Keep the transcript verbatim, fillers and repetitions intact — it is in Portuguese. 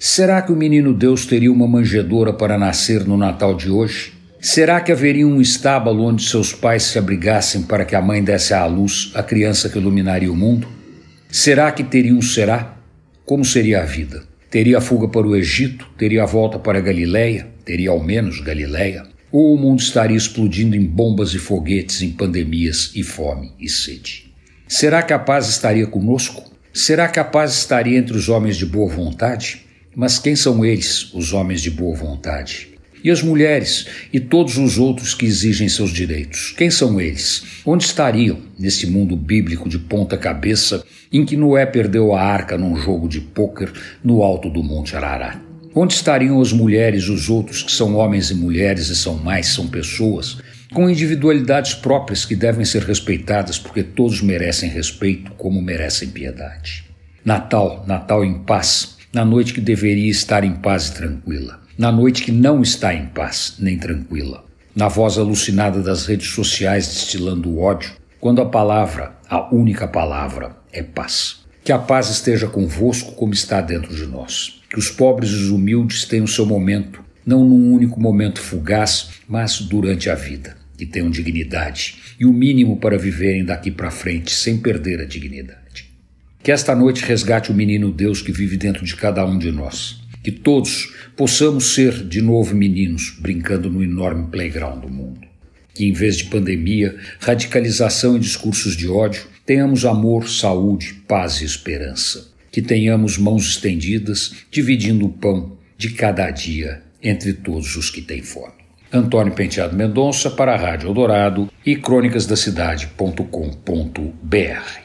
Será que o menino Deus teria uma manjedoura para nascer no Natal de hoje? Será que haveria um estábulo onde seus pais se abrigassem para que a mãe desse à luz a criança que iluminaria o mundo? Será que teria um será? Como seria a vida? Teria a fuga para o Egito? Teria a volta para a Galileia? Teria ao menos Galileia? Ou o mundo estaria explodindo em bombas e foguetes, em pandemias e fome e sede? Será que a paz estaria conosco? Será que a paz estaria entre os homens de boa vontade? Mas quem são eles, os homens de boa vontade? E as mulheres e todos os outros que exigem seus direitos? Quem são eles? Onde estariam nesse mundo bíblico de ponta cabeça em que Noé perdeu a arca num jogo de pôquer no alto do Monte Ararat? Onde estariam as mulheres e os outros que são homens e mulheres e são mais, são pessoas, com individualidades próprias que devem ser respeitadas porque todos merecem respeito como merecem piedade? Natal, Natal em paz, na noite que deveria estar em paz e tranquila, na noite que não está em paz nem tranquila, na voz alucinada das redes sociais destilando ódio, quando a palavra, a única palavra, é paz. Que a paz esteja convosco como está dentro de nós. Que os pobres e os humildes tenham seu momento, não num único momento fugaz, mas durante a vida. Que tenham dignidade e o mínimo para viverem daqui para frente sem perder a dignidade. Que esta noite resgate o menino Deus que vive dentro de cada um de nós. Que todos possamos ser de novo meninos brincando no enorme playground do mundo. Que em vez de pandemia, radicalização e discursos de ódio, tenhamos amor, saúde, paz e esperança. Que tenhamos mãos estendidas, dividindo o pão de cada dia entre todos os que têm fome. Antônio Penteado Mendonça para a Rádio Eldorado e crônicas da cidade ponto com ponto br.